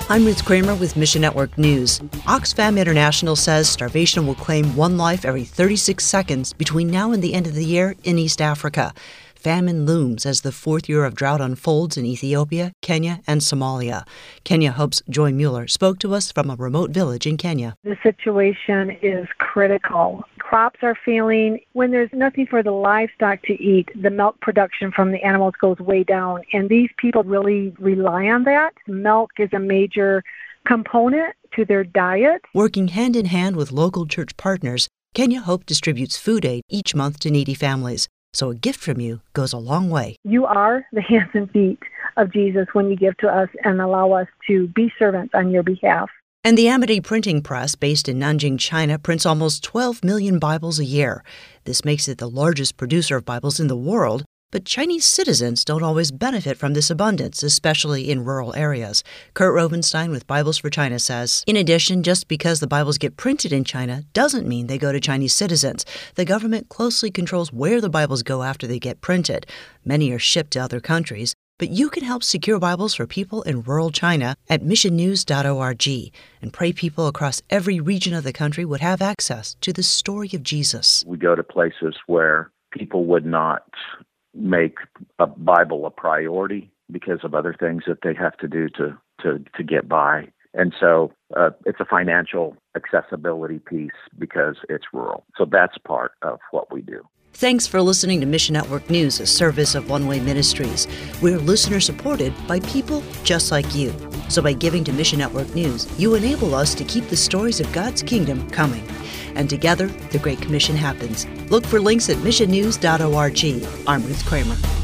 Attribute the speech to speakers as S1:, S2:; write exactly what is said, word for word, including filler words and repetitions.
S1: I'm Ruth Kramer with Mission Network News. Oxfam International says starvation will claim one life every thirty-six seconds between now and the end of the year in East Africa. Famine looms as the fourth year of drought unfolds in Ethiopia, Kenya, and Somalia. Kenya Hope's Joy Mueller spoke to us from a remote village in Kenya.
S2: The situation is critical. Crops are failing. When there's nothing for the livestock to eat, the milk production from the animals goes way down, and these people really rely on that. Milk is a major component to their diet.
S1: Working hand in hand with local church partners, Kenya Hope distributes food aid each month to needy families. So a gift from you goes a long way.
S2: You are the hands and feet of Jesus when you give to us and allow us to be servants on your behalf.
S1: And the Amity Printing Press, based in Nanjing, China, prints almost twelve million Bibles a year. This makes it the largest producer of Bibles in the world, but Chinese citizens don't always benefit from this abundance, especially in rural areas. Kurt Rovenstein with Bibles for China says, in addition, just because the Bibles get printed in China doesn't mean they go to Chinese citizens. The government closely controls where the Bibles go after they get printed. Many are shipped to other countries. But you can help secure Bibles for people in rural China at mission news dot org and pray people across every region of the country would have access to the story of Jesus.
S3: We go to places where people would not make a Bible a priority because of other things that they have to do to, to, to get by. And so uh, it's a financial accessibility piece because it's rural. So that's part of what we do.
S1: Thanks for listening to Mission Network News, a service of One Way Ministries. We're listener-supported by people just like you. So by giving to Mission Network News, you enable us to keep the stories of God's kingdom coming. And together, the Great Commission happens. Look for links at mission news dot org. I'm Ruth Kramer.